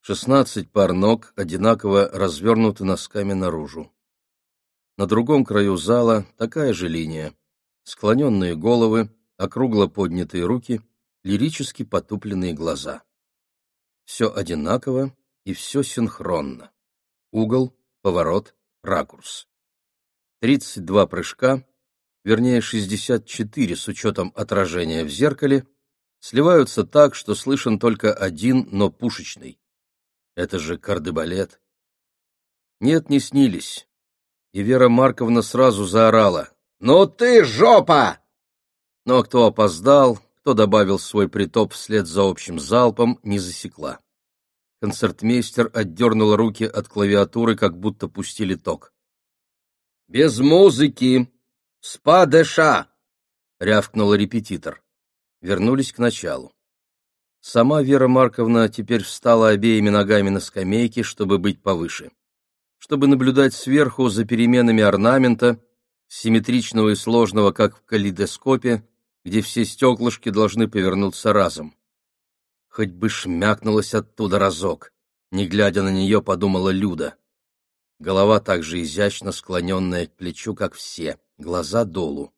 16 пар ног одинаково развернуты носками наружу. На другом краю зала такая же линия. Склоненные головы, округло поднятые руки, лирически потупленные глаза. Все одинаково и все синхронно. Угол, поворот, ракурс. 32 прыжка, вернее 64 с учетом отражения в зеркале, сливаются так, что слышен только один, но пушечный. Это же кардебалет. Нет, не снились. И Вера Марковна сразу заорала: «Ну ты жопа!» Но кто опоздал, кто добавил свой притоп вслед за общим залпом, не засекла. Концертмейстер отдернул руки от клавиатуры, как будто пустили ток. «Без музыки! Спа-де-ша!» — рявкнул репетитор. Вернулись к началу. Сама Вера Марковна теперь встала обеими ногами на скамейке, чтобы быть повыше. Чтобы наблюдать сверху за переменами орнамента, симметричного и сложного, как в калейдоскопе, где все стеклышки должны повернуться разом. Хоть бы шмякнулась оттуда разок, не глядя на нее, подумала Люда. Голова также изящно склоненная к плечу, как все, глаза долу.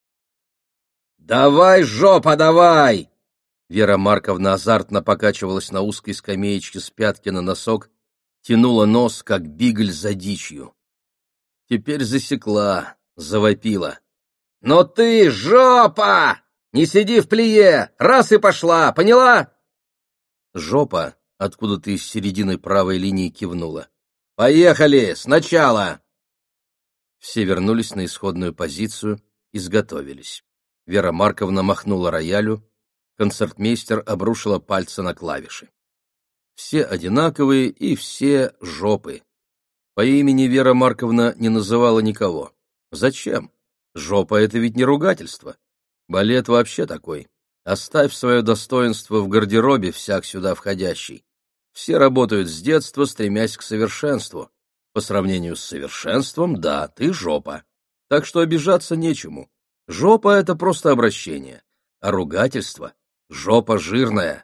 «Давай, жопа, давай!» Вера Марковна азартно покачивалась на узкой скамеечке с пятки на носок, тянула нос, как бигль за дичью. Теперь засекла, завопила. «Но ты, жопа! Не сиди в плие! Раз и пошла, поняла?» Жопа откуда-то из середины правой линии кивнула. «Поехали! Сначала!» Все вернулись на исходную позицию, изготовились. Вера Марковна махнула роялю, концертмейстер обрушила пальцы на клавиши. Все одинаковые и все жопы. По имени Вера Марковна не называла никого. Зачем? Жопа — это ведь не ругательство. Балет вообще такой. Оставь свое достоинство в гардеробе, всяк сюда входящий. Все работают с детства, стремясь к совершенству. По сравнению с совершенством, да, ты жопа. Так что обижаться нечему. Жопа — это просто обращение. А ругательство — жопа жирная.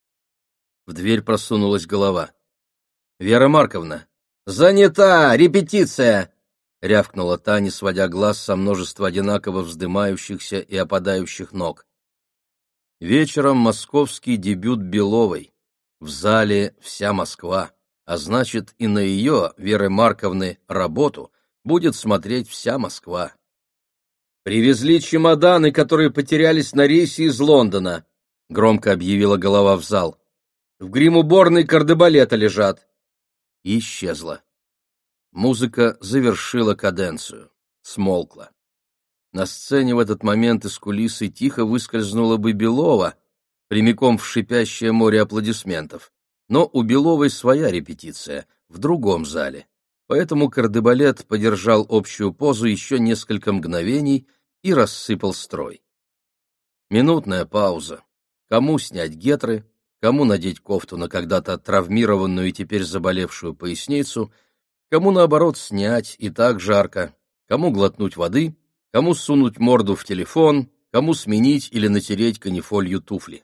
В дверь просунулась голова. «Вера Марковна!» «Занята! Репетиция!» — рявкнула та, не сводя глаз со множества одинаково вздымающихся и опадающих ног. Вечером московский дебют Беловой. В зале вся Москва, а значит, и на ее, Веры Марковны, работу будет смотреть вся Москва. «Привезли чемоданы, которые потерялись на рейсе из Лондона», — громко объявила голова в зал. «В грим-уборной кардебалета лежат». И исчезла. Музыка завершила каденцию, смолкла. На сцене в этот момент из кулисы тихо выскользнула бы Белова, прямиком в шипящее море аплодисментов. Но у Беловой своя репетиция, в другом зале. Поэтому кардебалет подержал общую позу еще несколько мгновений и рассыпал строй. Минутная пауза. Кому снять гетры, кому надеть кофту на когда-то травмированную и теперь заболевшую поясницу, кому, наоборот, снять, и так жарко, кому глотнуть воды, кому сунуть морду в телефон, кому сменить или натереть канифолью туфли.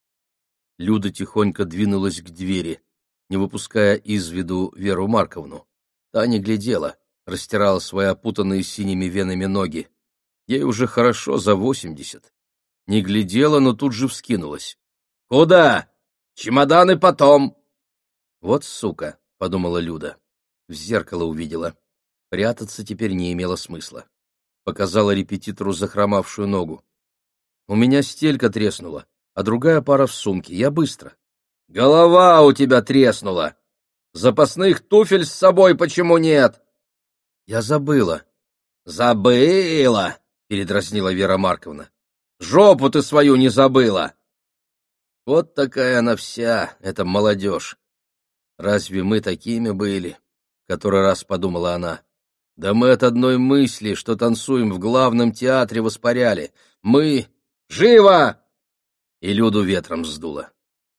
Люда тихонько двинулась к двери, не выпуская из виду Веру Марковну. Та не глядела, растирала свои опутанные синими венами ноги. Ей уже хорошо за 80. Не глядела, но тут же вскинулась. «Куда? Чемоданы потом!» «Вот сука!» — подумала Люда. В зеркало увидела. Прятаться теперь не имело смысла. Показала репетитору захромавшую ногу. «У меня стелька треснула, а другая пара в сумке. Я быстро». «Голова у тебя треснула! Запасных туфель с собой почему нет?» «Я забыла». «Забыла!» — передразнила Вера Марковна. «Жопу ты свою не забыла!» Вот такая она вся, эта молодежь. Разве мы такими были? Который раз подумала она. Да мы от одной мысли, что танцуем в главном театре, воспаряли. Мы... Живо! И Люду ветром сдуло.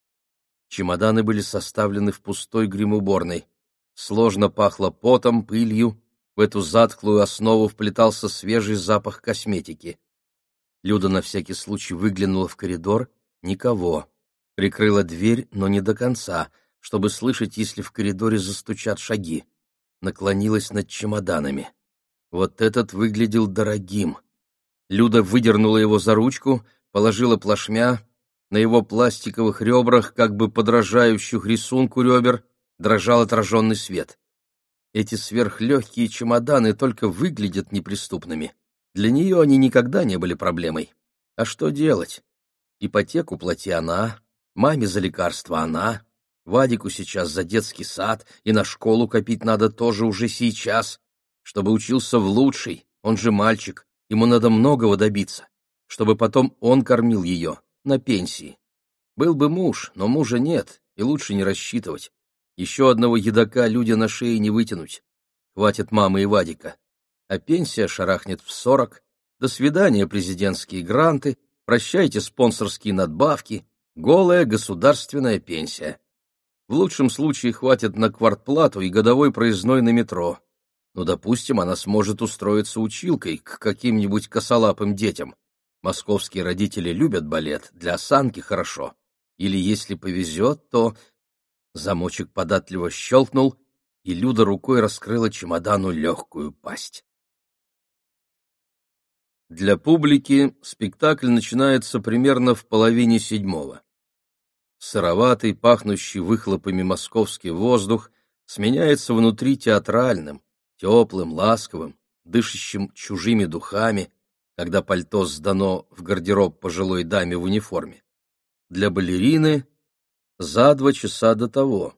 Чемоданы были составлены в пустой гримуборной. Сложно пахло потом, пылью. В эту затхлую основу вплетался свежий запах косметики. Люда на всякий случай выглянула в коридор. Никого. Прикрыла дверь, но не до конца. чтобы слышать, если в коридоре застучат шаги. Наклонилась над чемоданами. Вот этот выглядел дорогим. Люда выдернула его за ручку, положила плашмя. На его пластиковых ребрах, как бы подражающих рисунку ребер, дрожал отраженный свет. Эти сверхлегкие чемоданы только выглядят неприступными. Для нее они никогда не были проблемой. А что делать? Ипотеку плати она, маме за лекарства она, Вадику сейчас за детский сад, и на школу копить надо тоже уже сейчас, чтобы учился в лучшей, он же мальчик, ему надо многого добиться, чтобы потом он кормил ее, на пенсии. Был бы муж, но мужа нет, и лучше не рассчитывать. Еще одного едока Люде на шее не вытянуть. Хватит мамы и Вадика. А пенсия шарахнет в 40. До свидания, президентские гранты, прощайте спонсорские надбавки, голая государственная пенсия. В лучшем случае хватит на квартплату и годовой проездной на метро. Ну, допустим, она сможет устроиться училкой к каким-нибудь косолапым детям. Московские родители любят балет, для осанки хорошо. Или, если повезет, то... Замочек податливо щелкнул, и Люда рукой раскрыла чемодану легкую пасть. Для публики спектакль начинается примерно в 6:30. Сыроватый, пахнущий выхлопами московский воздух сменяется внутри театральным, теплым, ласковым, дышащим чужими духами, когда пальто сдано в гардероб пожилой даме в униформе. Для балерины за 2 часа до того.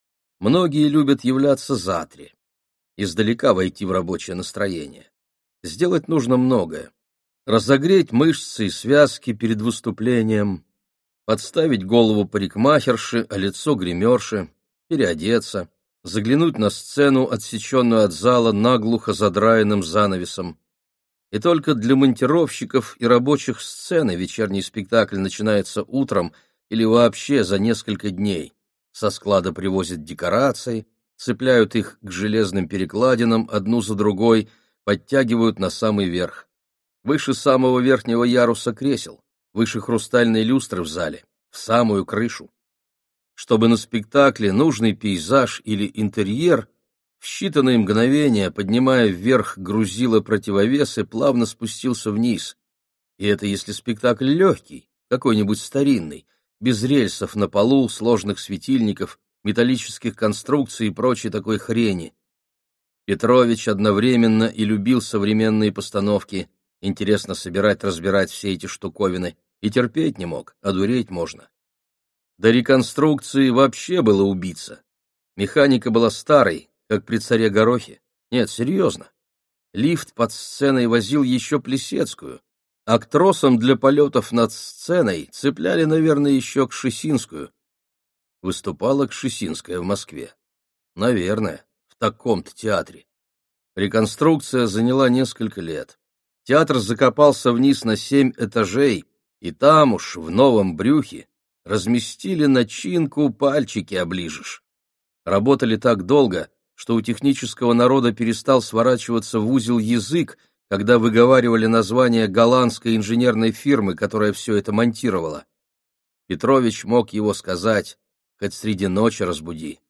Многие любят являться за 3, издалека войти в рабочее настроение. Сделать нужно многое. Разогреть мышцы и связки перед выступлением, подставить голову парикмахерши, а лицо гримерши, переодеться, заглянуть на сцену, отсеченную от зала наглухо задраенным занавесом. И только для монтировщиков и рабочих сцены вечерний спектакль начинается утром или вообще за несколько дней. Со склада привозят декорации, цепляют их к железным перекладинам одну за другой, подтягивают на самый верх. Выше самого верхнего яруса кресел, выше хрустальной люстры в зале, в самую крышу. Чтобы на спектакле нужный пейзаж или интерьер в считанные мгновения, поднимая вверх грузило противовесы, плавно спустился вниз. И это если спектакль легкий, какой-нибудь старинный, без рельсов на полу, сложных светильников, металлических конструкций и прочей такой хрени. Петрович одновременно и любил современные постановки, интересно собирать-разбирать все эти штуковины, и терпеть не мог, одуреть можно. До реконструкции вообще было убиться. Механика была старой, как при царе Горохе. Нет, серьезно. Лифт под сценой возил еще Плесецкую, а к тросам для полетов над сценой цепляли, наверное, еще Кшесинскую. Выступала Кшесинская в Москве. Наверное, в таком-то театре. Реконструкция заняла несколько лет. Театр закопался вниз на 7 этажей, и там уж, в новом брюхе, разместили начинку, пальчики оближешь. Работали так долго, что у технического народа перестал сворачиваться в узел язык, когда выговаривали название голландской инженерной фирмы, которая все это монтировала. Петрович мог его сказать, хоть среди ночи разбуди.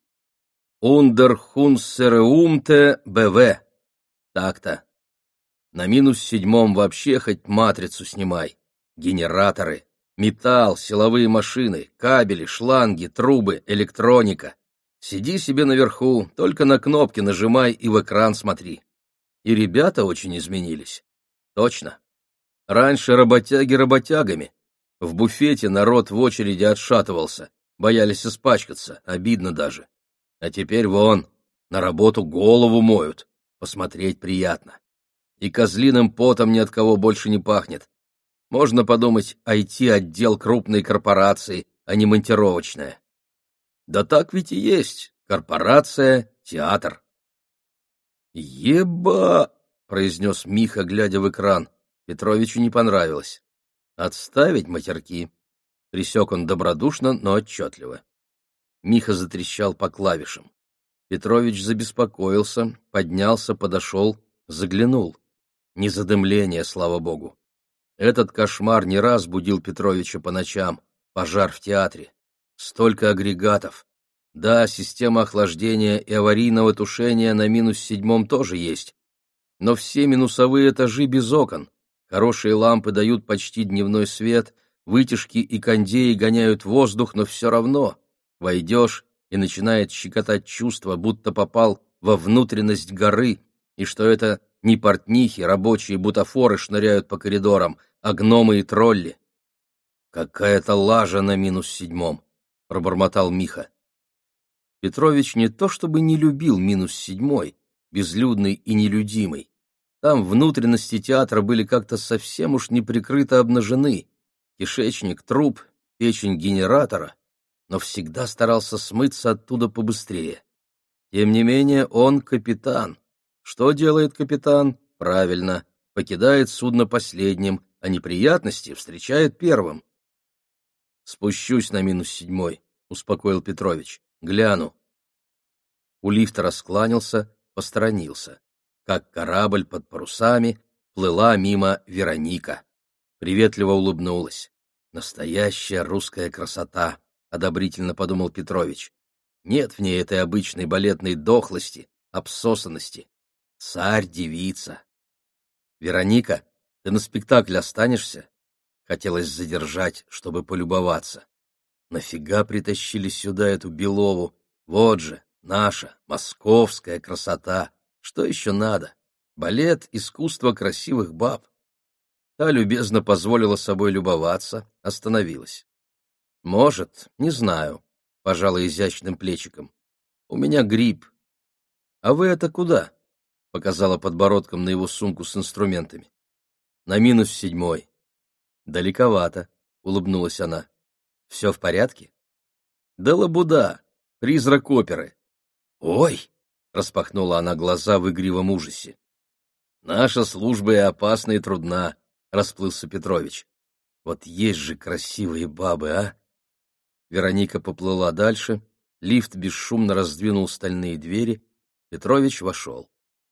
«Ундерхунсереумте БВ». Так-то. На -7 вообще хоть матрицу снимай. Генераторы, металл, силовые машины, кабели, шланги, трубы, электроника. Сиди себе наверху, только на кнопки нажимай и в экран смотри. И ребята очень изменились. Точно. Раньше работяги работягами. В буфете народ в очереди отшатывался, боялись испачкаться, обидно даже. А теперь вон, на работу голову моют, посмотреть приятно. И козлиным потом ни от кого больше не пахнет. Можно подумать, IT-отдел крупной корпорации, а не монтировочная. Да так ведь и есть. Корпорация, театр. «Еба!» — произнес Миха, глядя в экран. Петровичу не понравилось. «Отставить матерки!» — пресек он добродушно, но отчетливо. Миха затрещал по клавишам. Петрович забеспокоился, поднялся, подошел, заглянул. Не задымление, слава богу. Этот кошмар не раз будил Петровича по ночам. Пожар в театре. Столько агрегатов. Да, система охлаждения и аварийного тушения на -7 тоже есть, но все минусовые этажи без окон. Хорошие лампы дают почти дневной свет, вытяжки и кондеи гоняют воздух, но все равно войдешь и начинает щекотать чувство, будто попал во внутренность горы, и что это не портнихи, рабочие бутафоры шныряют по коридорам, а гномы и тролли. «Какая-то лажа на -7», — пробормотал Миха. Петрович не то чтобы не любил -7, безлюдный и нелюдимый. Там внутренности театра были как-то совсем уж неприкрыто обнажены. Кишечник, труп, печень генератора, но всегда старался смыться оттуда побыстрее. Тем не менее, он капитан. Что делает капитан? Правильно, покидает судно последним, а неприятности встречает первым. «Спущусь на -7», — успокоил Петрович. «Гляну». У лифта раскланялся, посторонился. Как корабль под парусами плыла мимо Вероника. Приветливо улыбнулась. «Настоящая русская красота», — одобрительно подумал Петрович. «Нет в ней этой обычной балетной дохлости, обсосанности. Царь-девица». «Вероника, ты на спектакль останешься?» Хотелось задержать, чтобы полюбоваться. Нафига притащили сюда эту Белову? Вот же, наша, московская красота. Что еще надо? Балет — искусство красивых баб. Та любезно позволила собой любоваться, остановилась. «Может, не знаю», — пожала изящным плечиком. «У меня грипп». «А вы это куда?» — показала подбородком на его сумку с инструментами. «На -7». «Далековато», — улыбнулась она. «Все в порядке?» «Да лабуда, призрак оперы». «Ой!» — распахнула она глаза в игривом ужасе. «Наша служба и опасна, и трудна», — расплылся Петрович. «Вот есть же красивые бабы, а!» Вероника поплыла дальше, лифт бесшумно раздвинул стальные двери, Петрович вошел.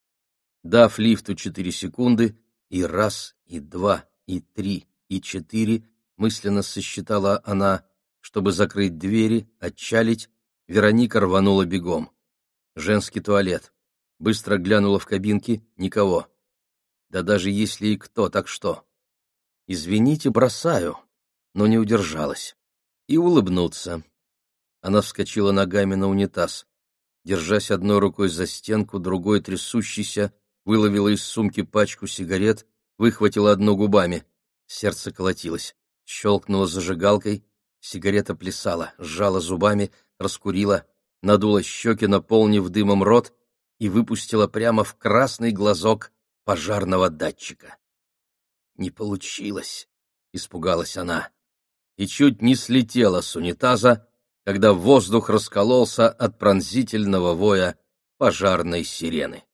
Дав лифту 4 секунды, и раз, и два, и три, и 4, мысленно сосчитала она, чтобы закрыть двери, отчалить, Вероника рванула бегом. Женский туалет. Быстро глянула в кабинки, никого. Да даже если и кто, так что? «Извините, бросаю», но не удержалась. И улыбнуться. Она вскочила ногами на унитаз. Держась одной рукой за стенку, другой трясущейся, выловила из сумки пачку сигарет, выхватила одну губами. Сердце колотилось. Щелкнула зажигалкой, сигарета плясала, сжала зубами, раскурила, надула щеки, наполнив дымом рот, и выпустила прямо в красный глазок пожарного датчика. «Не получилось», — испугалась она, и чуть не слетела с унитаза, когда воздух раскололся от пронзительного воя пожарной сирены.